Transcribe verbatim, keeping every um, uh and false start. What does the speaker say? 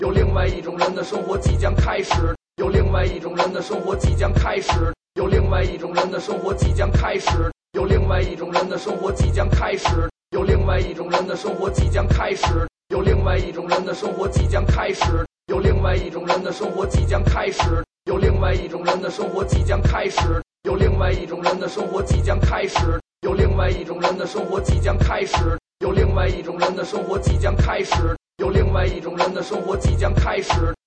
有另外一种人的生活即将开始，有另外一种人的生活即将开始，有另外一种人的生活即将开始，有另外一种人的生活即将开始，有另外一种人的生活即将开始，有另外一种人的生活即将开始，有另外一种人的生活即将开始，有另外一种人的生活即将开始，有另外一种人的生活即将开始，有另外一种人的生活即将开始，有另外一种人的生活即将开始，有另外一种人的生活即将开始。